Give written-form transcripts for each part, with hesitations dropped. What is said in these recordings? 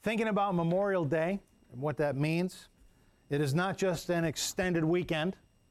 Thinking about Memorial Day and what that means, it is not just an extended weekend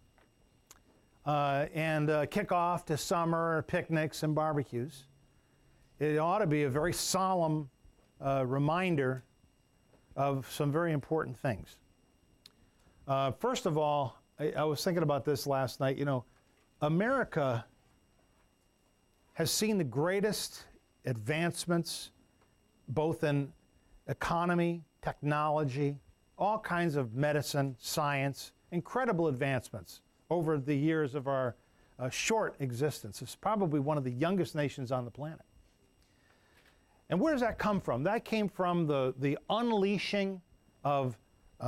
and kickoff to summer picnics and barbecues. It ought to be a very solemn reminder of some very important things. First of all, I was thinking about this last night. You know, America has seen the greatest advancements both in economy, technology, all kinds of medicine, science, incredible advancements over the years of our short existence. It's probably one of the youngest nations on the planet. And where does that come from? That came from the unleashing of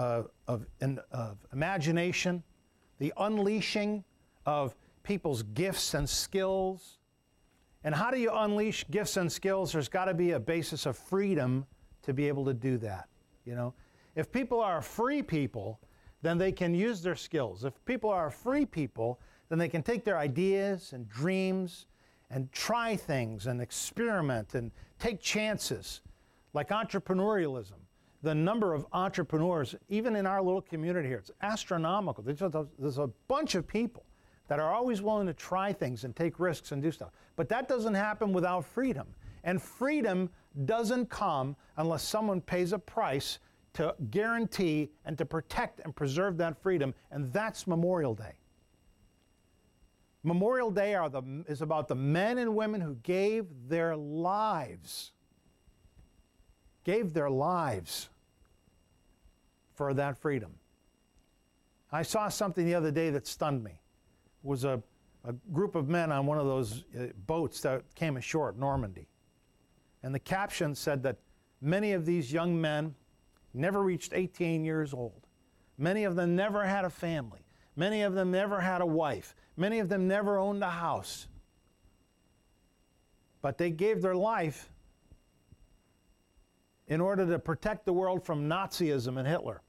imagination, the unleashing of people's gifts and skills. And how do you unleash gifts and skills? There's got to be a basis of freedom to be able to do that. You know, if people are free people, then they can use their skills. If people are free people, then they can take their ideas and dreams and try things and experiment and take chances, like entrepreneurialism. The number of entrepreneurs, even in our little community here, it's astronomical. There's a bunch of people that are always willing to try things and take risks and do stuff. But that doesn't happen without freedom. And freedom doesn't come unless someone pays a price to guarantee and to protect and preserve that freedom, and that's Memorial Day. Memorial Day is about the men and women who gave their lives for that freedom. I saw something the other day that stunned me. It was a group of men on one of those boats that came ashore at Normandy. And the caption said that many of these young men never reached 18 years old. Many of them never had a family. Many of them never had a wife. Many of them never owned a house. But they gave their life in order to protect the world from Nazism and Hitler,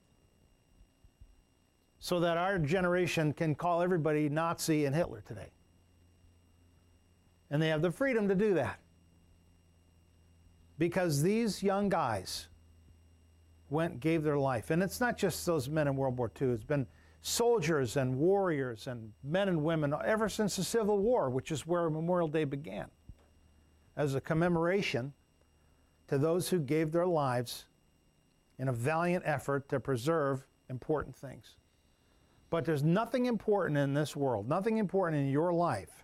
so that our generation can call everybody Nazi and Hitler today. And they have the freedom to do that because these young guys gave their life. And it's not just those men in World War II. It's been soldiers and warriors and men and women ever since the Civil War, which is where Memorial Day began, as a commemoration to those who gave their lives in a valiant effort to preserve important things. But there's nothing important in this world, nothing important in your life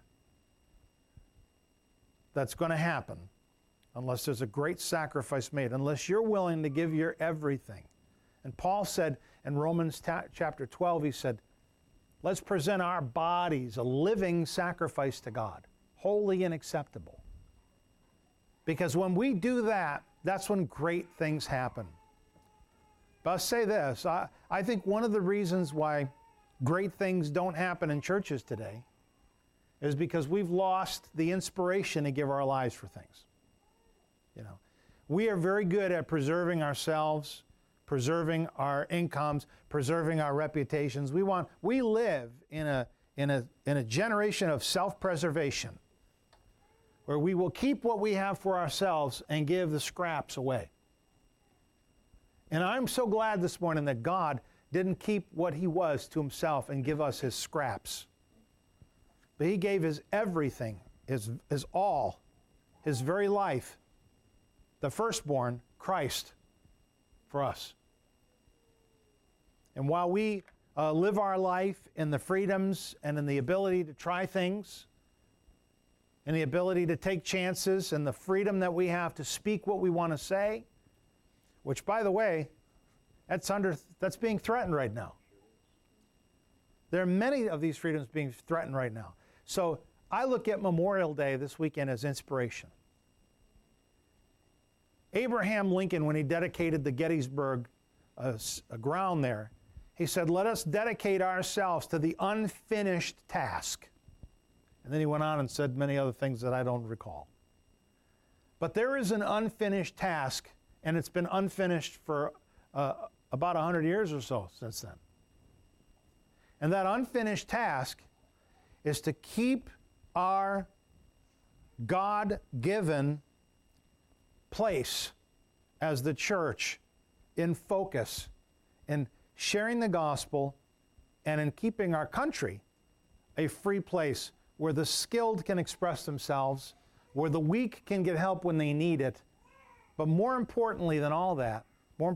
that's going to happen unless there's a great sacrifice made, unless you're willing to give your everything. And Paul said in Romans chapter 12, he said, let's present our bodies a living sacrifice to God, holy and acceptable. Because when we do that, that's when great things happen. But I'll say this, I think one of the reasons why great things don't happen in churches today is because we've lost the inspiration to give our lives for things. You know, we are very good at preserving ourselves, preserving our incomes, preserving our reputations. We live in a generation of self-preservation, where we will keep what we have for ourselves and give the scraps away. And I'm so glad this morning that God didn't keep what he was to himself and give us his scraps. But he gave his everything, his all, his very life, the firstborn, Christ, for us. And while we live our life in the freedoms and in the ability to try things, and the ability to take chances, and the freedom that we have to speak what we want to say, which, by the way, that's being threatened right now. There are many of these freedoms being threatened right now. So I look at Memorial Day this weekend as inspiration. Abraham Lincoln, when he dedicated the Gettysburg ground there, he said, let us dedicate ourselves to the unfinished task. And then he went on and said many other things that I don't recall. But there is an unfinished task, and it's been unfinished for about 100 years or so since then. And that unfinished task is to keep our God-given place as the church in focus, in sharing the gospel, and in keeping our country a free place where the skilled can express themselves, where the weak can get help when they need it. But more importantly than all that,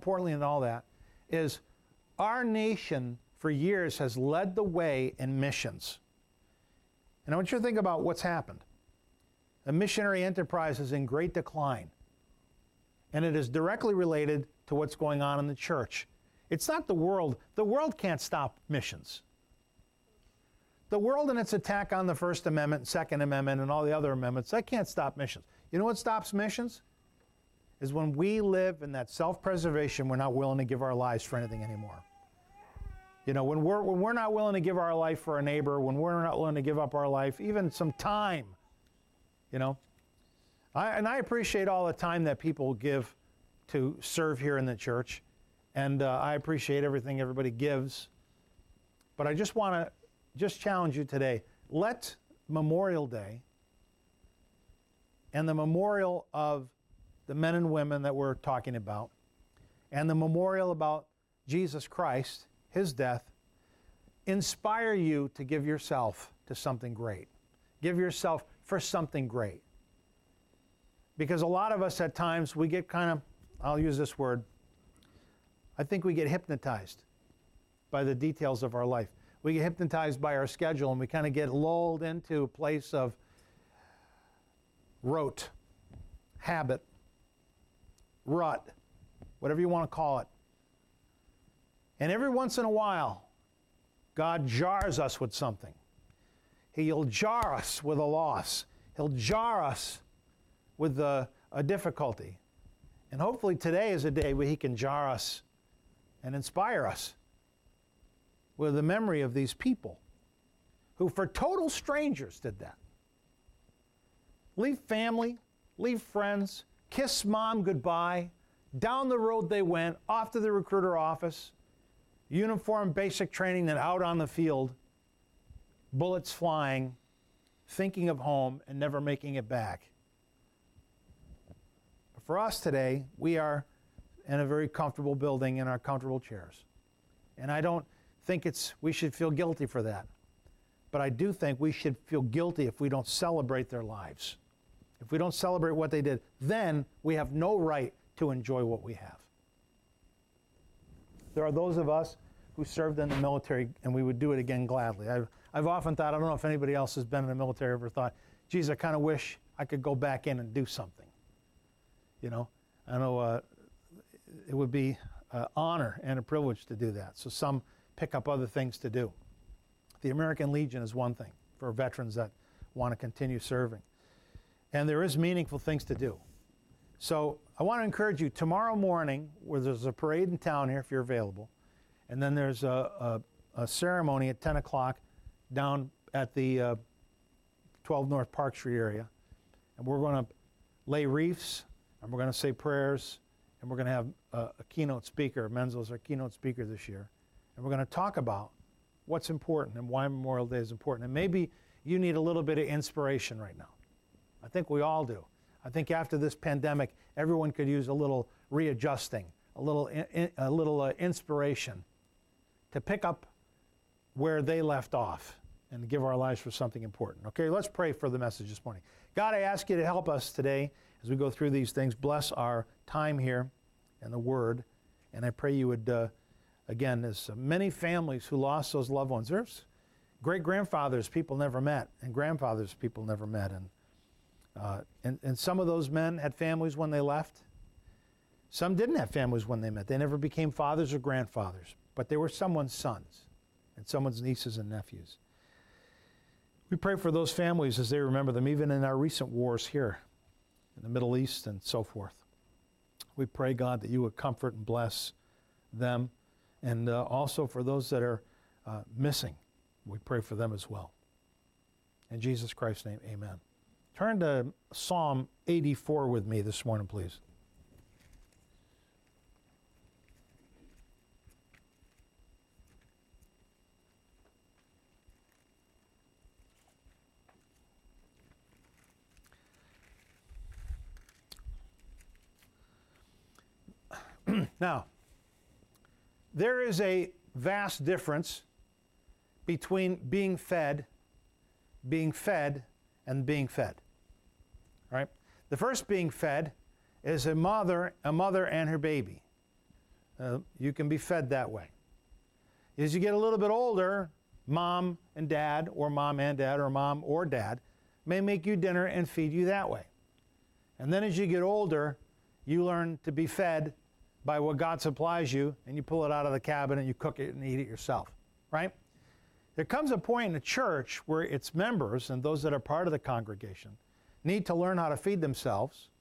is our nation for years has led the way in missions. And I want you to think about what's happened. The missionary enterprise is in great decline. And it is directly related to what's going on in the church. It's not the world. The world can't stop missions. The world and its attack on the First Amendment, Second Amendment, and all the other amendments, that can't stop missions. You know what stops missions? Is when we live in that self-preservation, we're not willing to give our lives for anything anymore. You know, when we're not willing to give our life for a neighbor, when we're not willing to give up our life, even some time, you know. I appreciate all the time that people give to serve here in the church, and I appreciate everything everybody gives. But I just want to challenge you today. Let Memorial Day and the memorial of the men and women that we're talking about, and the memorial about Jesus Christ, his death, inspire you to give yourself to something great. Give yourself for something great. Because a lot of us at times, we get kind of, I'll use this word, I think we get hypnotized by the details of our life. We get hypnotized by our schedule, and we kind of get lulled into a place of rote, habit, rut, whatever you want to call it. And every once in a while, God jars us with something. He'll jar us with a loss. He'll jar us with a difficulty. And hopefully today is a day where he can jar us and inspire us with the memory of these people who, for total strangers, did that. Leave family, leave friends, kiss mom goodbye. Down the road they went, off to the recruiter office, uniform, basic training, then out on the field, bullets flying, thinking of home and never making it back. But for us today, we are in a very comfortable building in our comfortable chairs. And I don't think we should feel guilty for that. But I do think we should feel guilty if we don't celebrate their lives. If we don't celebrate what they did, then we have no right to enjoy what we have. There are those of us who served in the military, and we would do it again gladly. I've often thought, I don't know if anybody else has been in the military ever thought, geez, I kind of wish I could go back in and do something. You know, I know it would be an honor and a privilege to do that. So some pick up other things to do. The American Legion is one thing for veterans that want to continue serving. And there is meaningful things to do. So I want to encourage you, tomorrow morning, where there's a parade in town here, if you're available, and then there's a ceremony at 10 o'clock down at the 12 North Park Street area. And we're going to lay wreaths, and we're going to say prayers, and we're going to have a keynote speaker. Menzel is our keynote speaker this year. And we're going to talk about what's important and why Memorial Day is important. And maybe you need a little bit of inspiration right now. I think we all do. I think after this pandemic, everyone could use a little readjusting, a little inspiration to pick up where they left off and to give our lives for something important. Okay, let's pray for the message this morning. God, I ask you to help us today as we go through these things. Bless our time here and the Word. And I pray you would, again, there's many families who lost those loved ones. There's great-grandfathers people never met, and grandfathers people never met. And some of those men had families when they left. Some didn't have families when they met. They never became fathers or grandfathers, but they were someone's sons and someone's nieces and nephews. We pray for those families as they remember them, even in our recent wars here in the Middle East and so forth. We pray, God, that you would comfort and bless them, and also for those that are missing. We pray for them as well. In Jesus Christ's name, amen. Turn to Psalm 84 with me this morning, please. Now, There is a vast difference between being fed, and being fed. Right? The first being fed is a mother and her baby. You can be fed that way. As you get a little bit older, mom and dad, or mom or dad, may make you dinner and feed you that way. And then as you get older, you learn to be fed by what God supplies you, and you pull it out of the cabinet and you cook it and eat it yourself, right? There comes a point in the church where its members and those that are part of the congregation need to learn how to feed themselves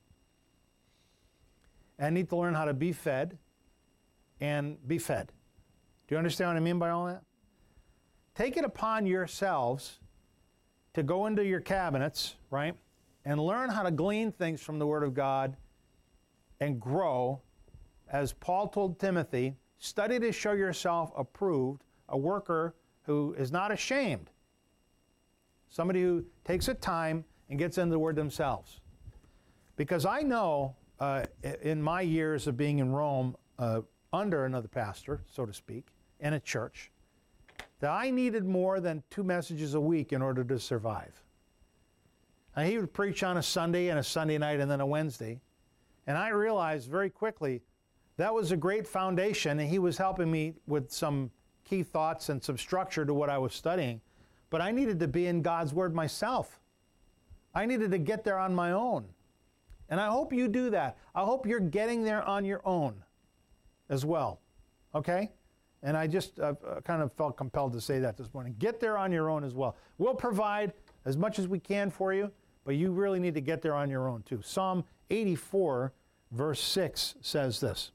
and need to learn how to be fed and be fed. Do you understand what I mean by all that? Take it upon yourselves to go into your cabinets, right, and learn how to glean things from the Word of God and grow. As Paul told Timothy, study to show yourself approved, a worker who is not ashamed. Somebody who takes the time and gets into the Word themselves. Because I know in my years of being in Rome under another pastor, so to speak, in a church, that I needed more than 2 messages a week in order to survive. And he would preach on a Sunday and a Sunday night and then a Wednesday. And I realized very quickly that was a great foundation, and he was helping me with some key thoughts and some structure to what I was studying. But I needed to be in God's Word myself. I needed to get there on my own. And I hope you do that. I hope you're getting there on your own as well. Okay? And I just kind of felt compelled to say that this morning. Get there on your own as well. We'll provide as much as we can for you, but you really need to get there on your own too. Psalm 84, verse 6 says this.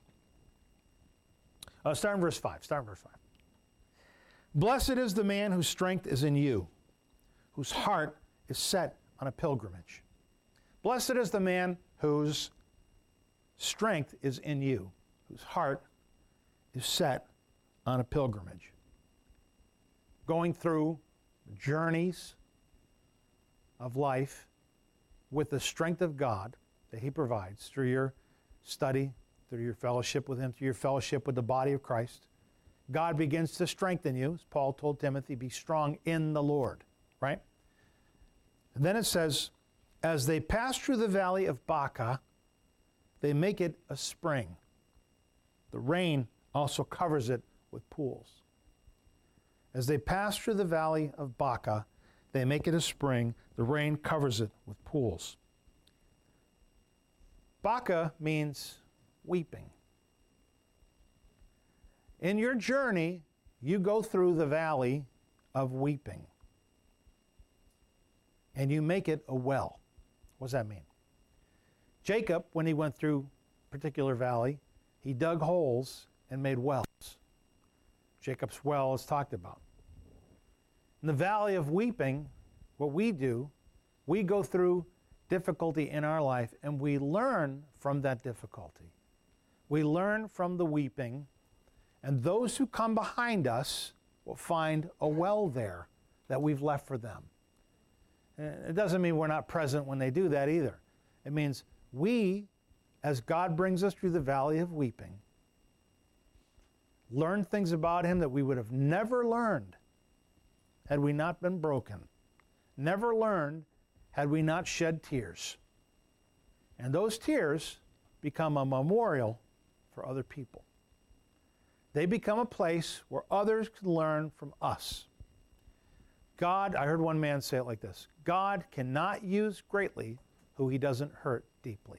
Start in verse 5. Blessed is the man whose strength is in you, whose heart is set on a pilgrimage. Blessed is the man whose strength is in you, whose heart is set on a pilgrimage. Going through journeys of life with the strength of God that He provides through your study, through your fellowship with Him, through your fellowship with the body of Christ. God begins to strengthen you. As Paul told Timothy, be strong in the Lord, right? And then it says, as they pass through the valley of Baca, they make it a spring. The rain also covers it with pools. As they pass through the valley of Baca, they make it a spring. The rain covers it with pools. Baca means weeping. In your journey, you go through the valley of weeping. And you make it a well. What does that mean? Jacob, when he went through a particular valley, he dug holes and made wells. Jacob's well is talked about. In the valley of weeping, what we do, we go through difficulty in our life and we learn from that difficulty. We learn from the weeping, and those who come behind us will find a well there that we've left for them. It doesn't mean we're not present when they do that either. It means we, as God brings us through the valley of weeping, learn things about Him that we would have never learned had we not been broken. Never learned had we not shed tears. And those tears become a memorial for other people. They become a place where others can learn from us. God, I heard one man say it like this, God cannot use greatly who He doesn't hurt deeply.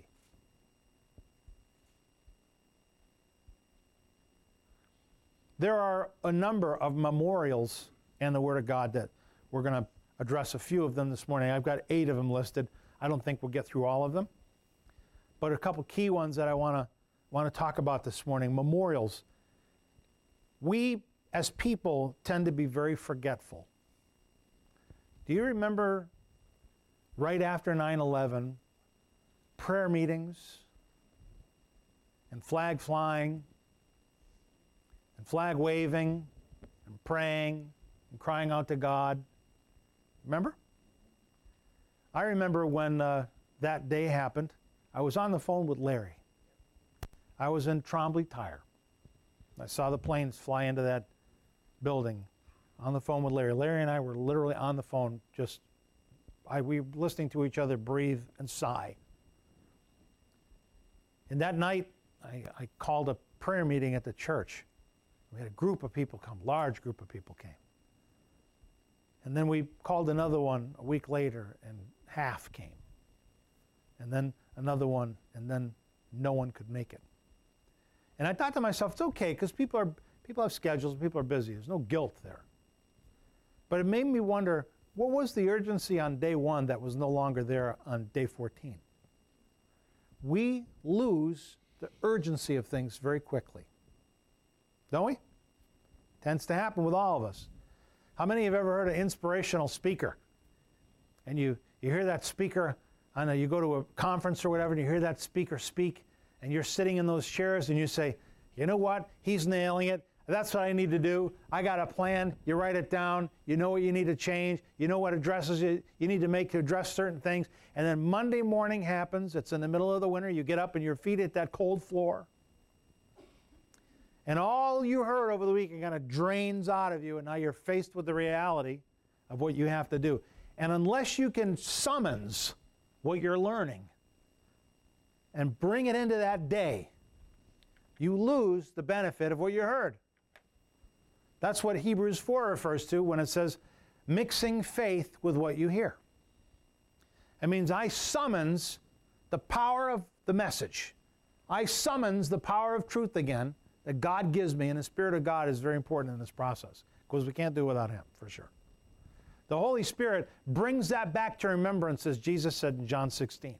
There are a number of memorials in the Word of God that we're going to address a few of them this morning. I've got 8 of them listed. I don't think we'll get through all of them. But a couple key ones that I want to talk about this morning. Memorials. We, as people, tend to be very forgetful. Do you remember right after 9/11, prayer meetings and flag flying and flag waving and praying and crying out to God? Remember? I remember when that day happened, I was on the phone with Larry. I was in Trombley Tire. I saw the planes fly into that building on the phone with Larry. Larry and I were literally on the phone, we were listening to each other breathe and sigh. And that night, I called a prayer meeting at the church. We had a group of people come, large group of people came. And then we called another one a week later, and half came. And then another one, and then no one could make it. And I thought to myself, it's okay, because people have schedules, people are busy. There's no guilt there. But it made me wonder, what was the urgency on day 1 that was no longer there on day 14? We lose the urgency of things very quickly. Don't we? Tends to happen with all of us. How many have ever heard an inspirational speaker? And you hear that speaker, I know you go to a conference or whatever, and you hear that speaker speak, and you're sitting in those chairs, and you say, you know what? He's nailing it. That's what I need to do. I got a plan. You write it down. You know what you need to change. You know what addresses you need to make to address certain things. And then Monday morning happens. It's in the middle of the winter. You get up and your feet hit that cold floor. And all you heard over the weekend kind of drains out of you, and now you're faced with the reality of what you have to do. And unless you can summons what you're learning and bring it into that day, you lose the benefit of what you heard. That's what Hebrews 4 refers to when it says, mixing faith with what you hear. It means I summons the power of the message. I summons the power of truth again that God gives me, and the Spirit of God is very important in this process, because we can't do it without Him, for sure. The Holy Spirit brings that back to remembrance, as Jesus said in John 16.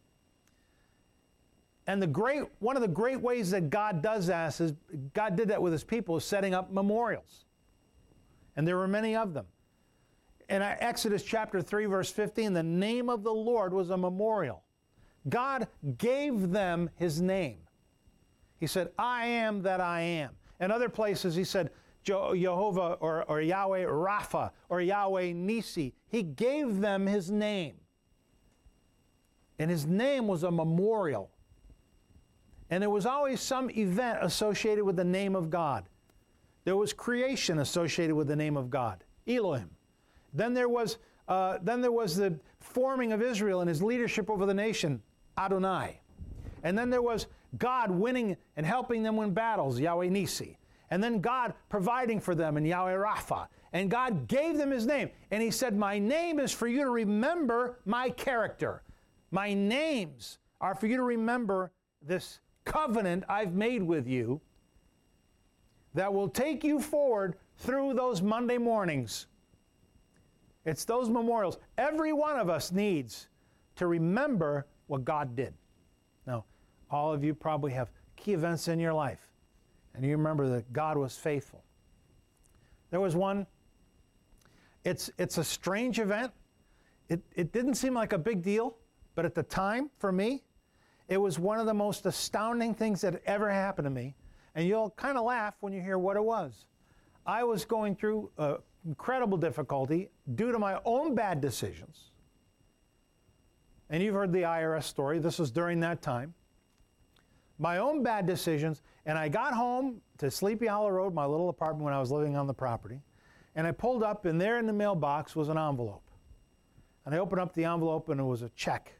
And one of the great ways that God does that is, God did that with His people, is setting up memorials. And there were many of them. In Exodus chapter 3, verse 15, the name of the Lord was a memorial. God gave them His name. He said, I am that I am. In other places, He said, Jehovah or Yahweh Rapha or Yahweh Nisi. He gave them His name. And His name was a memorial. And there was always some event associated with the name of God. There was creation associated with the name of God, Elohim. Then there was the forming of Israel and His leadership over the nation, Adonai. And then there was God winning and helping them win battles, Yahweh Nisi. And then God providing for them, in Yahweh Rapha. And God gave them His name. And He said, my name is for you to remember my character. My names are for you to remember this covenant I've made with you that will take you forward through those Monday mornings. It's those memorials. Every one of us needs to remember what God did. Now, all of you probably have key events in your life, and you remember that God was faithful. There was one, it's a strange event. It didn't seem like a big deal, but at the time, for me, it was one of the most astounding things that ever happened to me. And you'll kind of laugh when you hear what it was. I was going through incredible difficulty due to my own bad decisions. And you've heard the IRS story. This was during that time. My own bad decisions. And I got home to Sleepy Hollow Road, my little apartment when I was living on the property. And I pulled up, and there in the mailbox was an envelope. And I opened up the envelope, and it was a check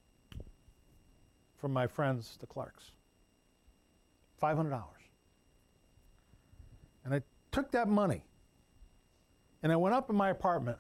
from my friends, the Clarks. $500. And I took that money, and I went up in my apartment,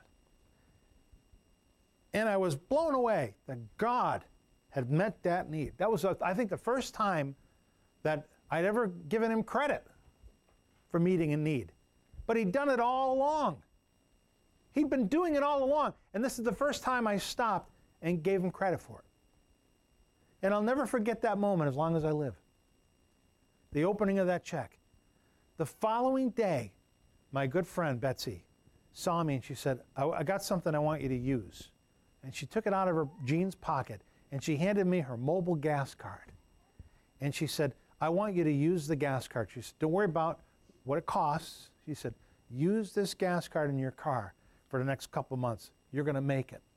and I was blown away that God had met that need. That was, I think, the first time that I'd ever given Him credit for meeting a need. But He'd done it all along. He'd been doing it all along, and this is the first time I stopped and gave Him credit for it. And I'll never forget that moment as long as I live. The opening of that check. The following day, my good friend Betsy saw me and she said, I got something I want you to use. And she took it out of her jeans pocket and she handed me her mobile gas card. And she said, I want you to use the gas card. She said, don't worry about what it costs. She said, use this gas card in your car for the next couple months. You're going to make it.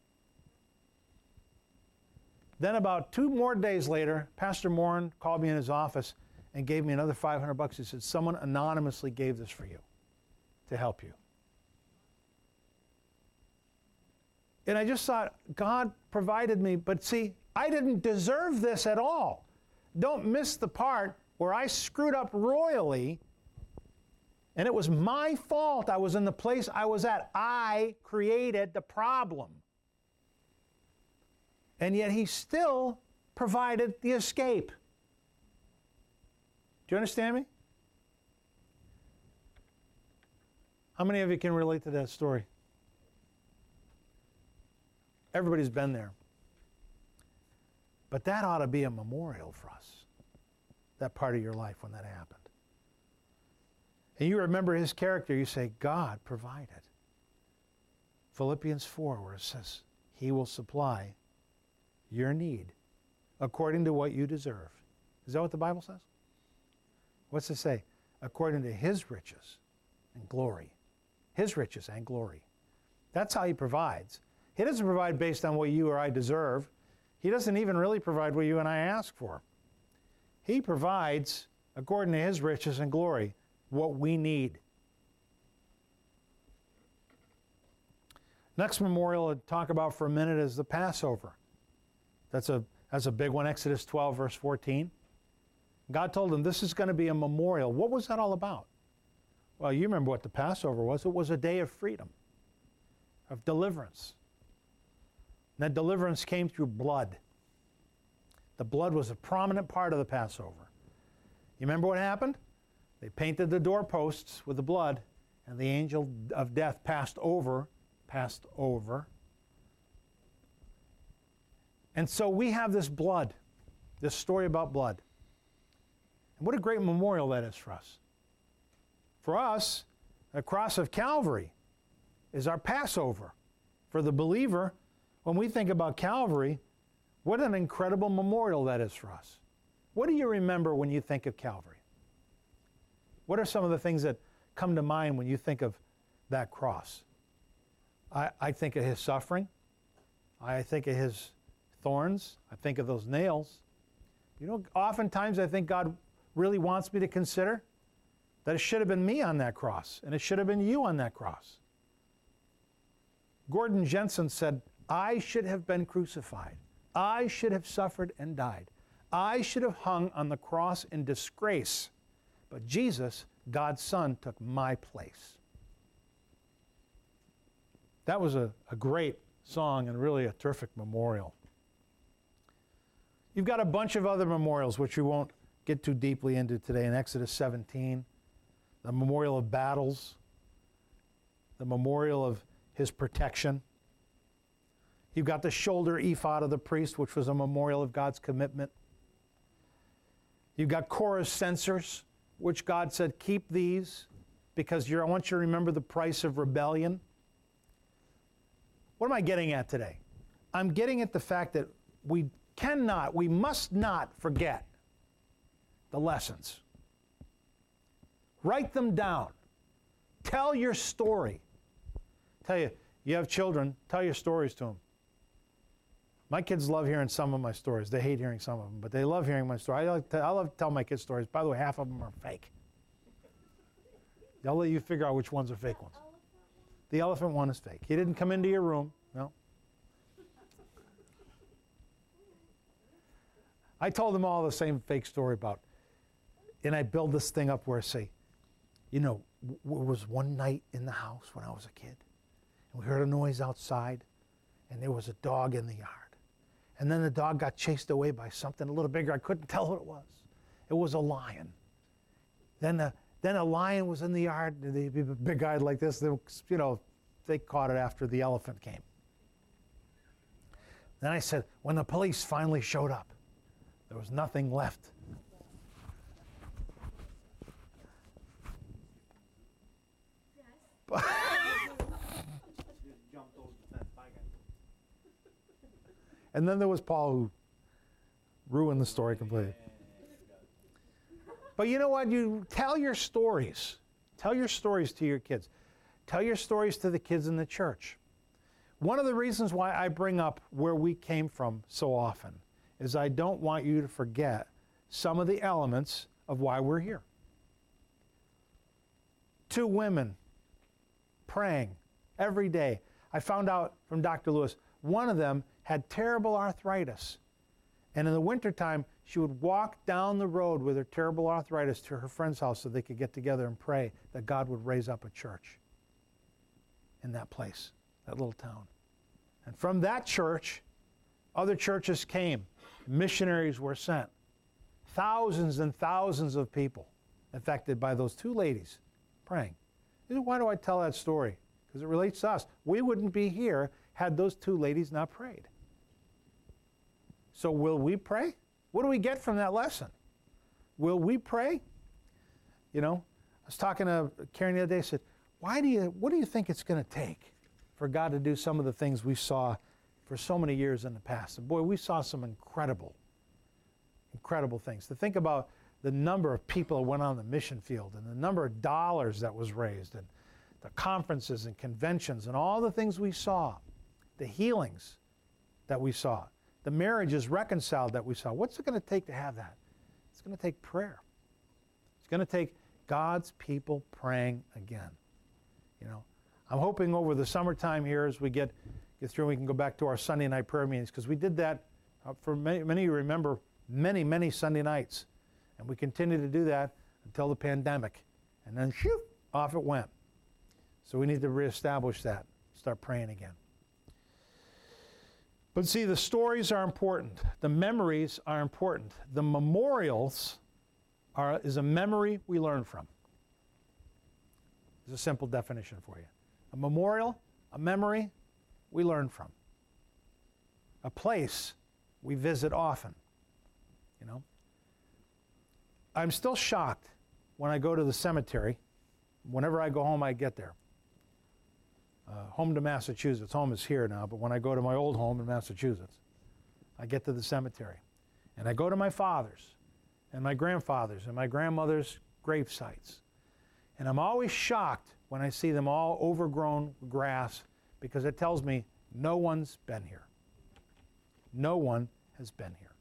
Then about 2 more days later, Pastor Morin called me in his office and gave me another $500. He said, someone anonymously gave this for you to help you. And I just thought, God provided me. But see, I didn't deserve this at all. Don't miss the part where I screwed up royally, and it was my fault I was in the place I was at. I created the problem. And yet He still provided the escape. Do you understand me? How many of you can relate to that story? Everybody's been there. But that ought to be a memorial for us, that part of your life when that happened. And you remember His character, you say, God provided. Philippians 4, where it says, He will supply your need according to what you deserve. Is that what the Bible says? What's it say? According to His riches and glory. His riches and glory. That's how He provides. He doesn't provide based on what you or I deserve. He doesn't even really provide what you and I ask for. He provides, according to His riches and glory, what we need. Next memorial I'll talk about for a minute is the Passover. That's a big one, Exodus 12, verse 14. God told them this is going to be a memorial. What was that all about? Well, you remember what the Passover was. It was a day of freedom, of deliverance. And that deliverance came through blood. The blood was a prominent part of the Passover. You remember what happened? They painted the doorposts with the blood, and the angel of death passed over. And so we have this blood, this story about blood. And what a great memorial that is for us. For us, the cross of Calvary is our Passover. For the believer, when we think about Calvary, what an incredible memorial that is for us. What do you remember when you think of Calvary? What are some of the things that come to mind when you think of that cross? I think of His suffering. I think of His thorns. I think of those nails. You know, oftentimes I think God really wants me to consider that it should have been me on that cross, and it should have been you on that cross. Gordon Jensen said, I should have been crucified. I should have suffered and died. I should have hung on the cross in disgrace. But Jesus, God's Son, took my place. That was a great song and really a terrific memorial. You've got a bunch of other memorials, which we won't get too deeply into today. In Exodus 17, the memorial of battles, the memorial of His protection. You've got the shoulder ephod of the priest, which was a memorial of God's commitment. You've got Korah's censers, which God said, keep these because I want you to remember the price of rebellion. What am I getting at today? I'm getting at the fact that we must not forget the lessons. Write them down. Tell your story. You have children, tell your stories to them. My kids love hearing some of my stories. They hate hearing some of them, but they love hearing my story. I love to tell my kids stories. By the way, half of them are fake. I'll let you figure out which ones are fake ones. The elephant one is fake. He didn't come into your room. No. I told them all the same fake story about, and I build this thing up where I say, you know, it was one night in the house when I was a kid, and we heard a noise outside, and there was a dog in the yard. And then the dog got chased away by something a little bigger. I couldn't tell what it was. It was a lion. Then a lion was in the yard. The big guy like this, they caught it after the elephant came. Then I said, when the police finally showed up, there was nothing left. Yes. And then there was Paul who ruined the story completely. But you know what? You tell your stories. Tell your stories to your kids. Tell your stories to the kids in the church. One of the reasons why I bring up where we came from so often is I don't want you to forget some of the elements of why we're here. 2 women praying every day. I found out from Dr. Lewis, one of them had terrible arthritis. And in the wintertime, she would walk down the road with her terrible arthritis to her friend's house so they could get together and pray that God would raise up a church in that place, that little town. And from that church, other churches came. Missionaries were sent. Thousands and thousands of people affected by those 2 ladies praying. Why do I tell that story? Because it relates to us. We wouldn't be here had those 2 ladies not prayed. So will we pray? What do we get from that lesson? Will we pray? You know, I was talking to Karen the other day. I said, what do you think it's going to take for God to do some of the things we saw for so many years in the past? And boy, we saw some incredible things. To think about the number of people that went on the mission field and the number of dollars that was raised and the conferences and conventions and all the things we saw, the healings that we saw, the marriages reconciled that we saw. What's it going to take to have that? It's going to take prayer. It's going to take God's people praying again. You know, I'm hoping over the summertime here as we get through, we can go back to our Sunday night prayer meetings, because we did that for many of you remember many Sunday nights. And we continued to do that until the pandemic. And then, shoot, off it went. So we need to reestablish that, start praying again. But see, the stories are important. The memories are important. The memorials is a memory we learn from. There's a simple definition for you. A memorial, a memory we learn from. A place we visit often. You know? I'm still shocked when I go to the cemetery. Whenever I go home, I get there. Home to Massachusetts. Home is here now, but when I go to my old home in Massachusetts, I get to the cemetery. And I go to my father's and my grandfather's and my grandmother's grave sites. And I'm always shocked when I see them all overgrown grass, because it tells me no one's been here. No one has been here.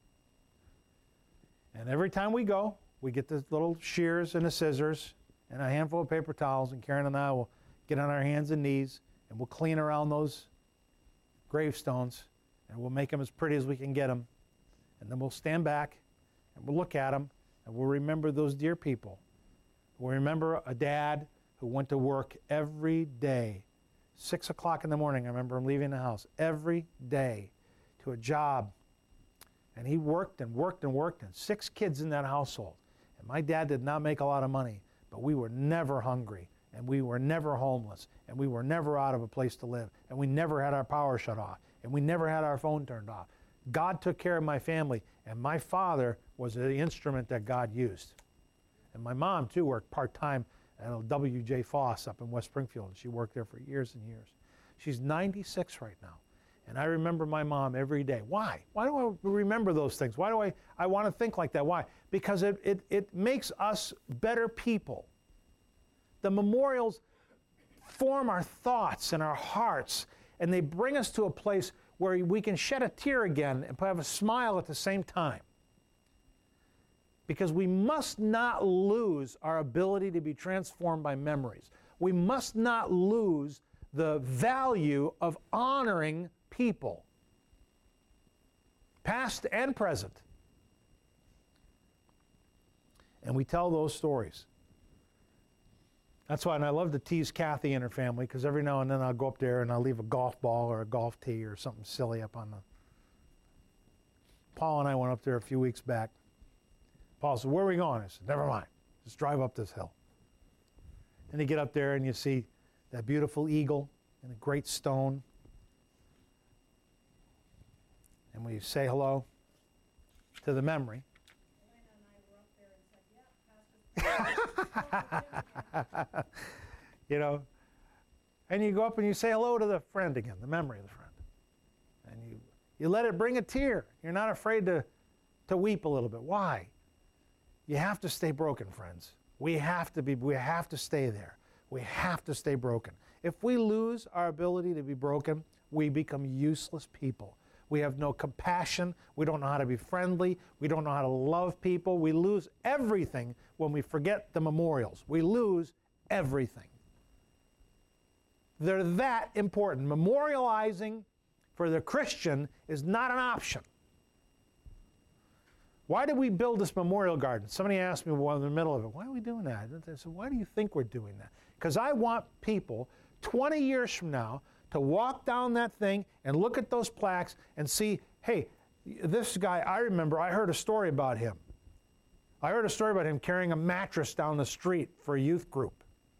And every time we go, we get the little shears and the scissors and a handful of paper towels, and Karen and I will get on our hands and knees and we'll clean around those gravestones and we'll make them as pretty as we can get them. And then we'll stand back and we'll look at them and we'll remember those dear people. We'll remember a dad who went to work every day. 6 o'clock in the morning, I remember him leaving the house every day to a job. And he worked and worked and worked, and 6 kids in that household. And my dad did not make a lot of money, but we were never hungry, and we were never homeless, and we were never out of a place to live, and we never had our power shut off, and we never had our phone turned off. God took care of my family, and my father was the instrument that God used. And my mom, too, worked part-time at W.J. Foss up in West Springfield, and she worked there for years and years. She's 96 right now. And I remember my mom every day. Why? Why do I remember those things? Why do I want to think like that? Why? Because it makes us better people. The memorials form our thoughts and our hearts, and they bring us to a place where we can shed a tear again and have a smile at the same time. Because we must not lose our ability to be transformed by memories. We must not lose the value of honoring people, past and present. And we tell those stories. That's why, and I love to tease Kathy and her family, because every now and then I'll go up there and I'll leave a golf ball or a golf tee or something silly up on the... Paul and I went up there a few weeks back. Paul said, "Where are we going?" I said, "Never mind. Just drive up this hill." And you get up there and you see that beautiful eagle and a great stone. And we say hello to the memory. You know, and you go up and you say hello to the friend again, the memory of the friend. And you let it bring a tear. You're not afraid to weep a little bit. Why? You have to stay broken, friends. We have to stay there. We have to stay broken. If we lose our ability to be broken, we become useless people. We have no compassion. We don't know how to be friendly. We don't know how to love people. We lose everything when we forget the memorials. We lose everything. They're that important. Memorializing for the Christian is not an option. Why did we build this memorial garden? Somebody asked me in the middle of it, why are we doing that? I said, why do you think we're doing that? Because I want people 20 years from now to walk down that thing and look at those plaques and see, hey, this guy, I remember, I heard a story about him. I heard a story about him carrying a mattress down the street for a youth group.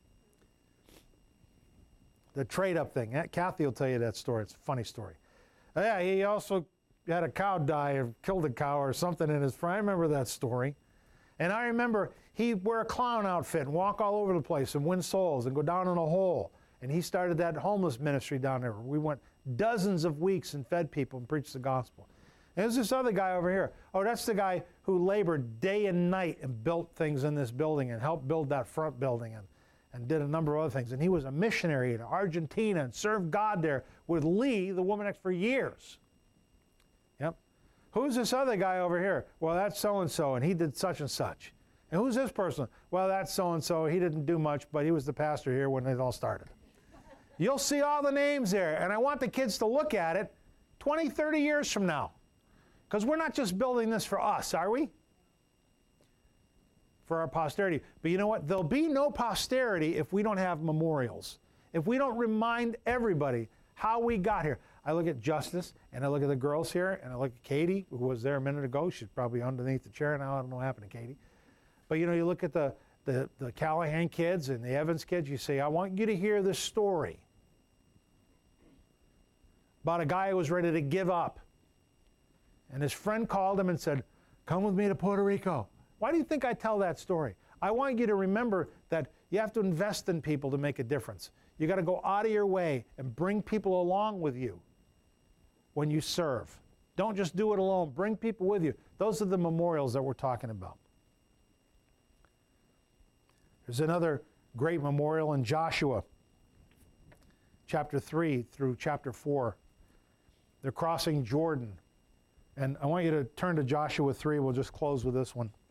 The trade-up thing. Kathy will tell you that story. It's a funny story. Yeah, he also had a cow die or killed a cow or something in his front. I remember that story. And I remember he'd wear a clown outfit and walk all over the place and win souls and go down in a hole. And he started that homeless ministry down there. We went dozens of weeks and fed people and preached the gospel. And there's this other guy over here. Oh, that's the guy who labored day and night and built things in this building and helped build that front building and did a number of other things. And he was a missionary in Argentina and served God there with Lee, the woman for years. Yep. Who's this other guy over here? Well, that's so-and-so, and he did such and such. And who's this person? Well, that's so-and-so. He didn't do much, but he was the pastor here when it all started. You'll see all the names there, and I want the kids to look at it 20, 30 years from now. Because we're not just building this for us, are we? For our posterity. But you know what? There'll be no posterity if we don't have memorials. If we don't remind everybody how we got here. I look at Justice, and I look at the girls here, and I look at Katie, who was there a minute ago. She's probably underneath the chair now. I don't know what happened to Katie. But you know, you look at the Callahan kids and the Evans kids, you say, I want you to hear this story about a guy who was ready to give up. And his friend called him and said, come with me to Puerto Rico. Why do you think I tell that story? I want you to remember that you have to invest in people to make a difference. You got to go out of your way and bring people along with you when you serve. Don't just do it alone. Bring people with you. Those are the memorials that we're talking about. There's another great memorial in Joshua, chapter 3 through chapter 4. They're crossing Jordan. And I want you to turn to Joshua 3. We'll just close with this one.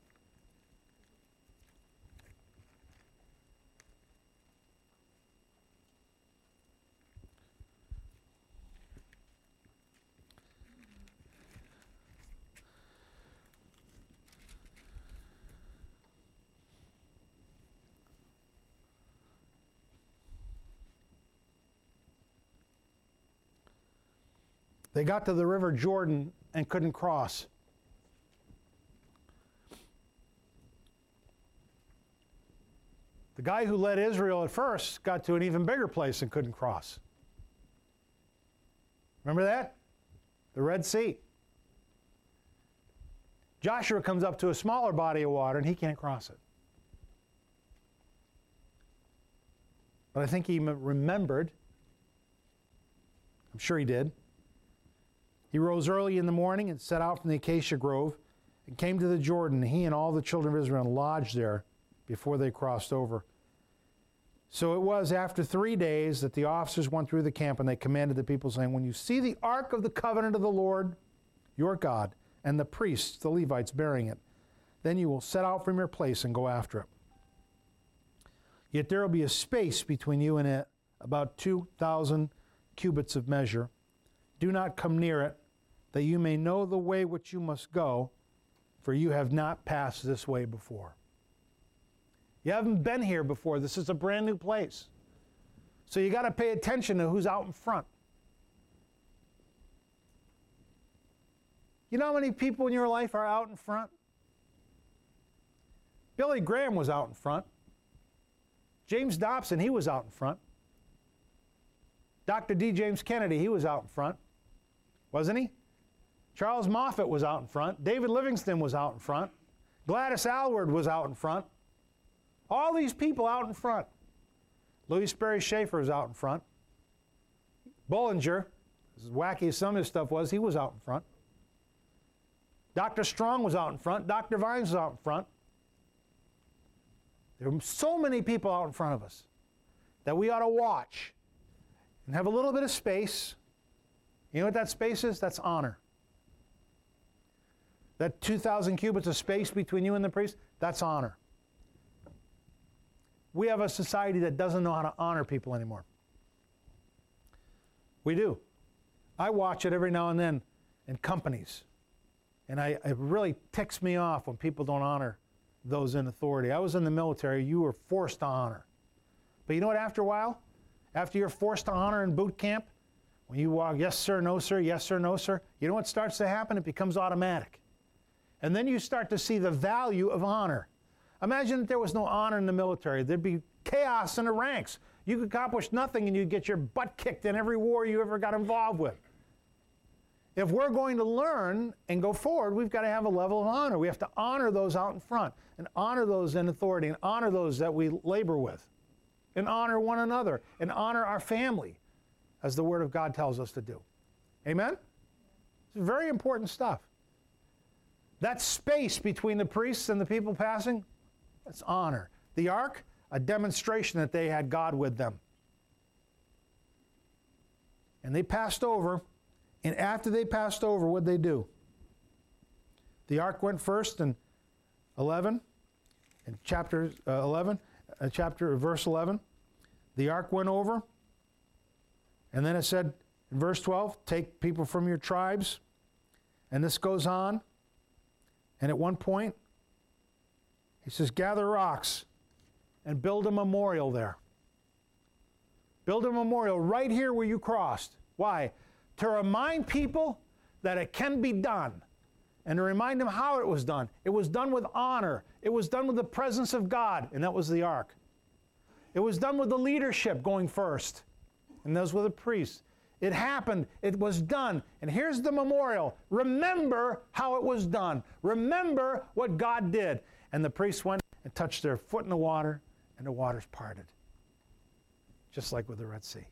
They got to the river Jordan and couldn't cross. The guy who led Israel at first got to an even bigger place and couldn't cross. Remember that? The Red Sea. Joshua comes up to a smaller body of water and he can't cross it. But I think he remembered. I'm sure he did. He rose early in the morning and set out from the acacia grove and came to the Jordan. He and all the children of Israel lodged there before they crossed over. So it was after 3 days that the officers went through the camp and they commanded the people, saying, when you see the ark of the covenant of the Lord, your God, and the priests, the Levites, bearing it, then you will set out from your place and go after it. Yet there will be a space between you and it, about 2,000 cubits of measure. Do not come near it, that you may know the way which you must go, for you have not passed this way before. You haven't been here before. This is a brand new place. So you got to pay attention to who's out in front. You know how many people in your life are out in front? Billy Graham was out in front. James Dobson, he was out in front. Dr. D. James Kennedy, he was out in front. Wasn't he? Charles Moffat was out in front. David Livingston was out in front. Gladys Aylward was out in front. All these people out in front. Louis Sperry Schaefer was out in front. Bollinger, as wacky as some of his stuff was, he was out in front. Dr. Strong was out in front. Dr. Vines was out in front. There are so many people out in front of us that we ought to watch and have a little bit of space, You know what that space is? That's honor. That 2,000 cubits of space between you and the priest, that's honor. We have a society that doesn't know how to honor people anymore. We do. I watch it every now and then in companies. And it really ticks me off when people don't honor those in authority. I was in the military. You were forced to honor. But you know what, after a while, after you're forced to honor in boot camp, when you walk, yes sir, no sir, yes sir, no sir, you know what starts to happen? It becomes automatic. And then you start to see the value of honor. Imagine if there was no honor in the military. There'd be chaos in the ranks. You could accomplish nothing and you'd get your butt kicked in every war you ever got involved with. If we're going to learn and go forward, we've got to have a level of honor. We have to honor those out in front and honor those in authority and honor those that we labor with and honor one another and honor our family as the Word of God tells us to do. Amen? It's very important stuff. That space between the priests and the people passing, that's honor. The ark, a demonstration that they had God with them. And they passed over, and after they passed over, what'd they do? The ark went first in 11, in chapter 11, verse 11. The ark went over, and then it said in verse 12, take people from your tribes, and this goes on. And at one point, he says, gather rocks and build a memorial there. Build a memorial right here where you crossed. Why? To remind people that it can be done and to remind them how it was done. It was done with honor. It was done with the presence of God, and that was the ark. It was done with the leadership going first, and those were the priests. It happened. It was done. And here's the memorial. Remember how it was done. Remember what God did. And the priests went and touched their foot in the water, and the waters parted. Just like with the Red Sea.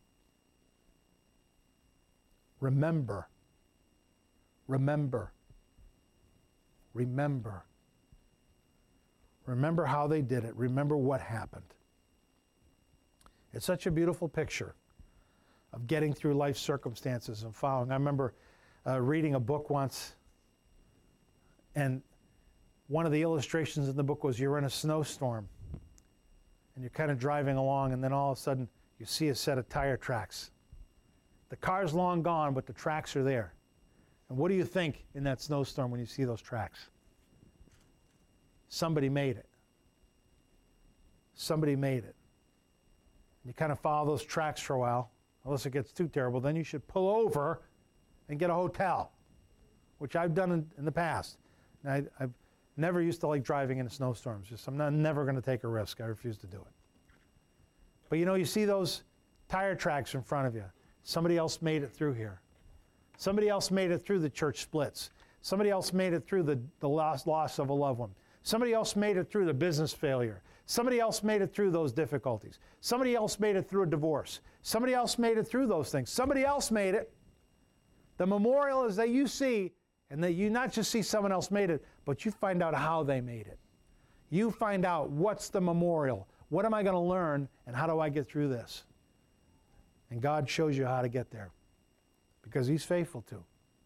Remember. Remember. Remember. Remember how they did it. Remember what happened. It's such a beautiful picture of getting through life circumstances and following. I remember reading a book once, and one of the illustrations in the book was you're in a snowstorm, and you're kind of driving along, and then all of a sudden you see a set of tire tracks. The car's long gone, but the tracks are there. And what do you think in that snowstorm when you see those tracks? Somebody made it. Somebody made it. You kind of follow those tracks for a while, unless it gets too terrible. Then you should pull over and get a hotel, which I've done in the past. And I've never used to like driving in snowstorms. I'm never going to take a risk. I refuse to do it. But you see those tire tracks in front of you. Somebody else made it through here. Somebody else made it through the church splits. Somebody else made it through the loss of a loved one. Somebody else made it through the business failure. Somebody else made it through those difficulties. Somebody else made it through a divorce. Somebody else made it through those things. Somebody else made it. The memorial is that you see, and that you not just see someone else made it, but you find out how they made it. You find out what's the memorial. What am I going to learn, and how do I get through this? And God shows you how to get there, because He's faithful to.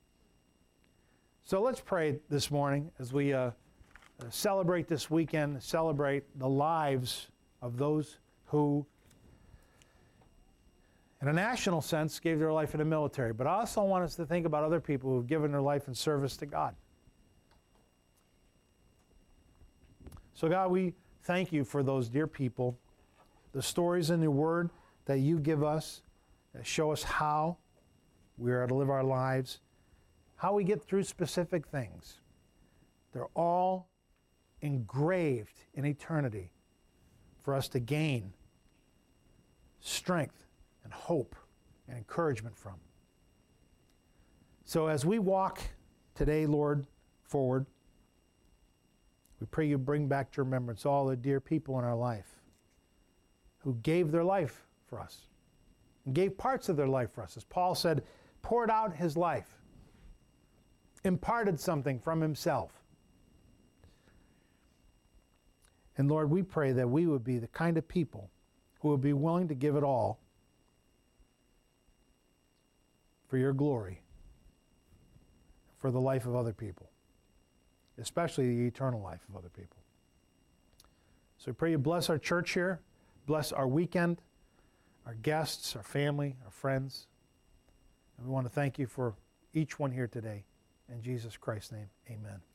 So let's pray this morning as we celebrate this weekend, celebrate the lives of those who, in a national sense, gave their life in the military. But I also want us to think about other people who have given their life in service to God. So God, we thank you for those dear people, the stories in your word that you give us, that show us how we are to live our lives, how we get through specific things. They're all engraved in eternity for us to gain strength and hope and encouragement from. So as we walk today, Lord, forward, we pray you bring back to remembrance all the dear people in our life who gave their life for us and gave parts of their life for us. As Paul said, poured out his life, imparted something from himself. And Lord, we pray that we would be the kind of people who would be willing to give it all for your glory for the life of other people, especially the eternal life of other people. So we pray you bless our church here, bless our weekend, our guests, our family, our friends. And we want to thank you for each one here today. In Jesus Christ's name, amen.